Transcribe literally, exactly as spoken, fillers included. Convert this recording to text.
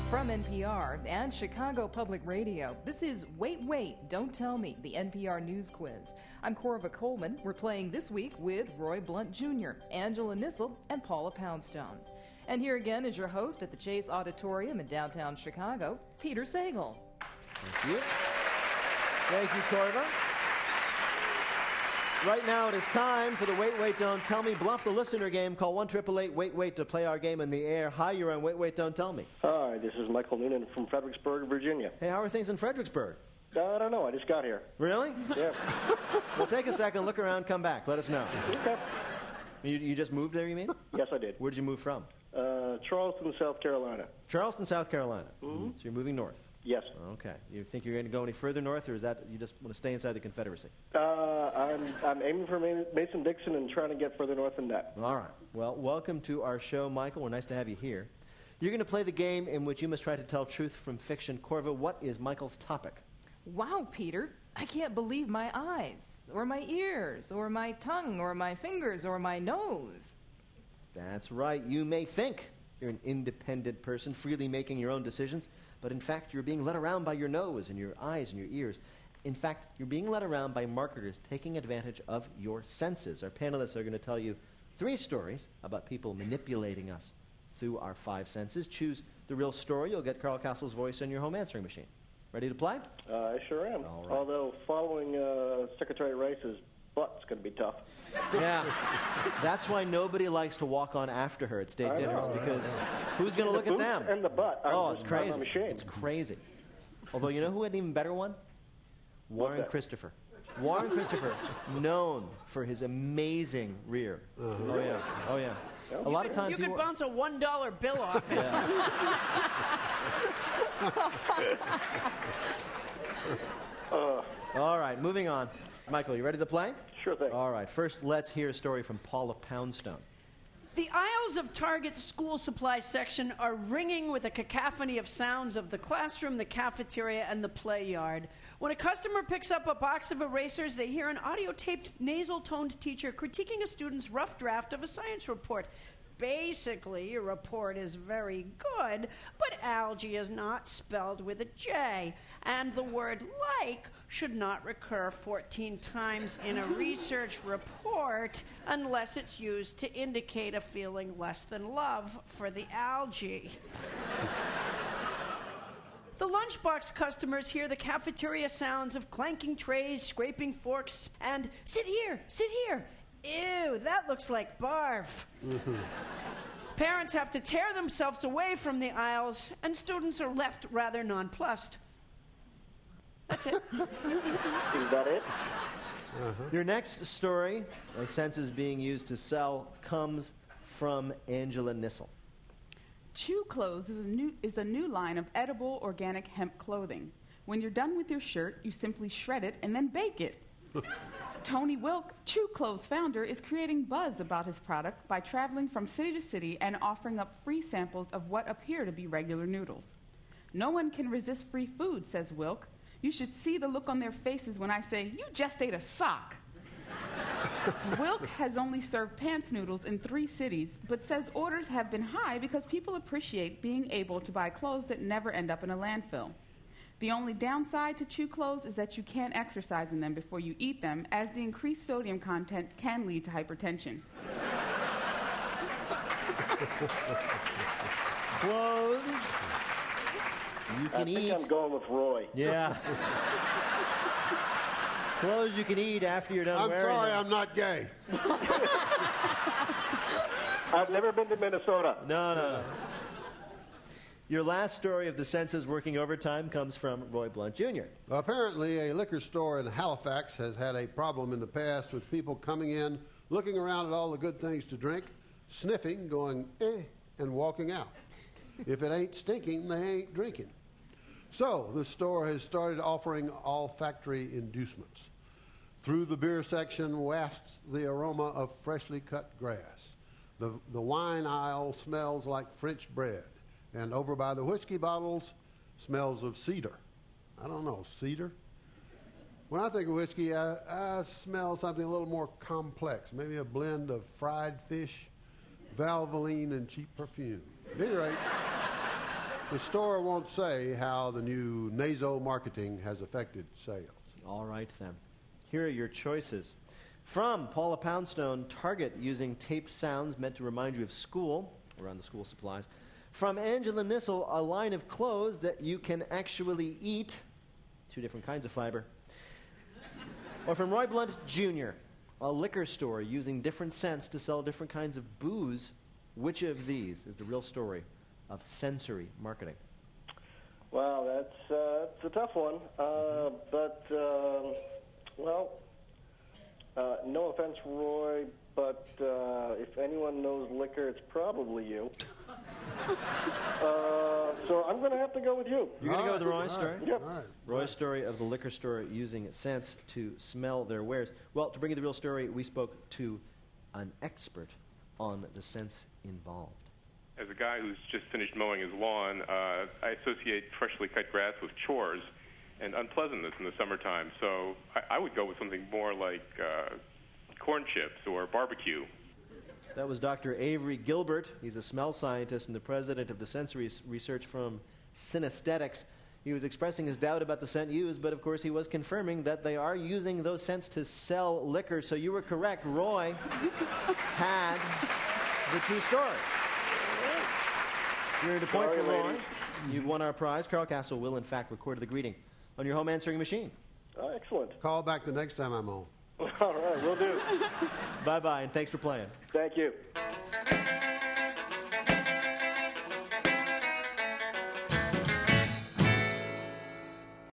From N P R and Chicago Public Radio, this is Wait, Wait, Don't Tell Me, the N P R News Quiz. I'm Corva Coleman. We're playing this week with Roy Blunt Junior, Angela Nissel, and Paula Poundstone. And here again is your host at the Chase Auditorium in downtown Chicago, Peter Sagal. Thank you. Thank you, Corva. Right now it is time for the Wait, Wait, Don't Tell Me Bluff the Listener game. Call one eight eight eight wait wait to play our game in the air. Hi, you're on Wait, Wait, Don't Tell Me. Hi, this is Michael Noonan from Fredericksburg, Virginia. Hey, how are things in Fredericksburg? Uh, I don't know. I just got here. Really? Yeah. Well, take a second, look around, come back. Let us know. Okay. You, you just moved there, you mean? Yes, I did. Where did you move from? Uh, Charleston, South Carolina. Charleston, South Carolina. Mm-hmm. So you're moving north? Yes. Okay. You think you're going to go any further north, or is that you just want to stay inside the Confederacy? Uh, I'm I'm aiming for Mason-Dixon and trying to get further north than that. All right. Well, welcome to our show, Michael. We're nice to have you here. You're going to play the game in which you must try to tell truth from fiction. Corva, what is Michael's topic? Wow, Peter, I can't believe my eyes, or my ears, or my tongue, or my fingers, or my nose. That's right. You may think you're an independent person, freely making your own decisions, but in fact, you're being led around by your nose and your eyes and your ears. In fact, you're being led around by marketers taking advantage of your senses. Our panelists are going to tell you three stories about people manipulating us through our five senses. Choose the real story. You'll get Carl Castle's voice in your home answering machine. Ready to play? Uh, I sure am. All right. Although following uh, Secretary Rice's butt's going to be tough. Yeah. That's why nobody likes to walk on after her at state I dinners, know. because who's going to look at them? And the butt. I'm, Oh, it's I'm crazy. ashamed. It's crazy. Although, you know who had an even better one? Warren that? Christopher. Warren Christopher, known for his amazing rear. Uh-huh. Oh, yeah. Oh, yeah. A lot of times You he could wore- bounce a one dollar bill off it. Uh, All right, moving on. Michael, you ready to play? Sure thing. All right, first let's hear a story from Paula Poundstone. The aisles of Target's school supply section are ringing with a cacophony of sounds of the classroom, the cafeteria, and the play yard. When a customer picks up a box of erasers, they hear an audio-taped, nasal-toned teacher critiquing a student's rough draft of a science report. Basically, your report is very good, but algae is not spelled with a J, and the word like should not recur fourteen times in a research report unless it's used to indicate a feeling less than love for the algae. The lunchbox customers hear the cafeteria sounds of clanking trays, scraping forks, and sit here, sit here. Ew, that looks like barf. Parents have to tear themselves away from the aisles, and students are left rather nonplussed. That's it. Is that it? Uh-huh. Your next story, or senses being used to sell, comes from Angela Nissel. Chew Clothes is a new is a new line of edible organic hemp clothing. When you're done with your shirt, you simply shred it and then bake it. Tony Wilk, Chew Clothes founder, is creating buzz about his product by traveling from city to city and offering up free samples of what appear to be regular noodles. No one can resist free food, says Wilk. You should see the look on their faces when I say, "You just ate a sock." Wilk has only served pants noodles in three cities, but says orders have been high because people appreciate being able to buy clothes that never end up in a landfill. The only downside to Chew Clothes is that you can't exercise in them before you eat them, as the increased sodium content can lead to hypertension. Clothes you can I think eat. I'm going with Roy. Yeah. Clothes you can eat after you're done I'm wearing sorry, them. I'm not gay. I've never been to Minnesota. No, no, no. Your last story of the senses working overtime comes from Roy Blunt Junior Apparently, a liquor store in Halifax has had a problem in the past with people coming in, looking around at all the good things to drink, sniffing, going, eh, and walking out. If it ain't stinking, they ain't drinking. So, the store has started offering olfactory inducements. Through the beer section wafts the aroma of freshly cut grass. The, the wine aisle smells like French bread. And over by the whiskey bottles, smells of cedar. I don't know, cedar? When I think of whiskey, I, I smell something a little more complex. Maybe a blend of fried fish, Valvoline, and cheap perfume. At any rate, The store won't say how the new nasal marketing has affected sales. All right, then. Here are your choices. From Paula Poundstone, Target using taped sounds meant to remind you of school, around the school supplies. From Angela Nissel, a line of clothes that you can actually eat, two different kinds of fiber. Or from Roy Blunt Junior, a liquor store using different scents to sell different kinds of booze. Which of these is the real story of sensory marketing? Wow, that's, uh, that's a tough one. Uh, but, um, well, uh, no offense, Roy, but uh, if anyone knows liquor, it's probably you. uh, so I'm going to have to go with you. You're going to go with All Roy's right, story? Yep. All right. Roy's story of the liquor store using scents to smell their wares. Well, to bring you the real story, we spoke to an expert on the scents involved. As a guy who's just finished mowing his lawn, uh, I associate freshly cut grass with chores and unpleasantness in the summertime. So I, I would go with something more like uh, corn chips or barbecue. That was Doctor Avery Gilbert. He's a smell scientist and the president of the sensory s- research from Synesthetics. He was expressing his doubt about the scent used, but of course he was confirming that they are using those scents to sell liquor. So you were correct. Roy had the true story. You're at a point Sorry, for Roy. ladies. You've won our prize. Carl Castle will, in fact, record the greeting on your home answering machine. Oh, excellent. Call back the next time I'm on. All right, will do. Bye-bye, and thanks for playing. Thank you.